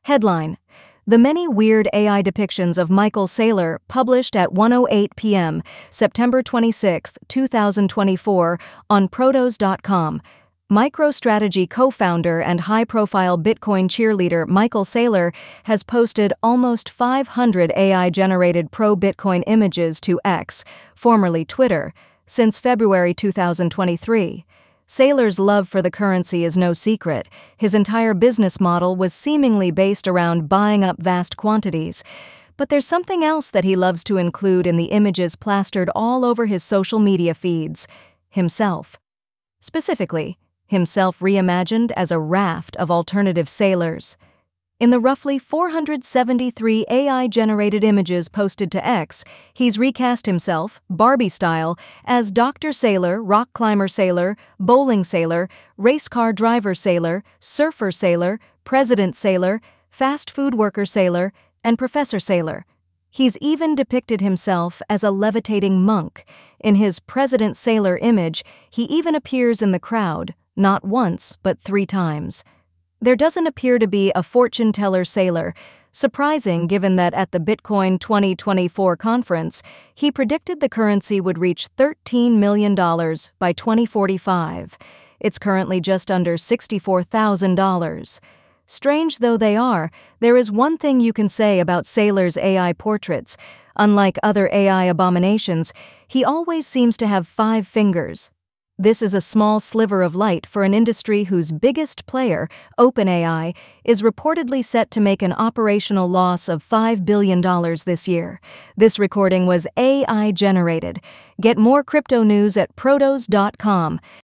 Headline: The many weird AI depictions of Michael Saylor published at 1:08 p.m., September 26, 2024, on Protos.com. MicroStrategy co-founder and high-profile Bitcoin cheerleader Michael Saylor has posted almost 500 AI-generated pro-Bitcoin images to X, formerly Twitter, since February 2023. Saylor's love for the currency is no secret. His entire business model was seemingly based around buying up vast quantities. But there's something else that he loves to include in the images plastered all over his social media feeds: himself. Specifically, himself reimagined as a raft of alternative Saylors. In the roughly 473 AI-generated images posted to X, he's recast himself, Barbie-style, as Dr. Saylor, rock climber Saylor, bowling Saylor, race car driver Saylor, surfer Saylor, president Saylor, fast food worker Saylor, and Professor Saylor. He's even depicted himself as a levitating monk. In his President Saylor image, he even appears in the crowd, not once, but 3 times. There doesn't appear to be a fortune teller Saylor, surprising given that at the Bitcoin 2024 conference, he predicted the currency would reach $13 million by 2045. It's currently just under $64,000. Strange though they are, there is one thing you can say about Saylor's AI portraits. Unlike other AI abominations, he always seems to have 5 fingers. This is a small sliver of light for an industry whose biggest player, OpenAI, is reportedly set to make an operational loss of $5 billion this year. This recording was AI-generated. Get more crypto news at Protos.com.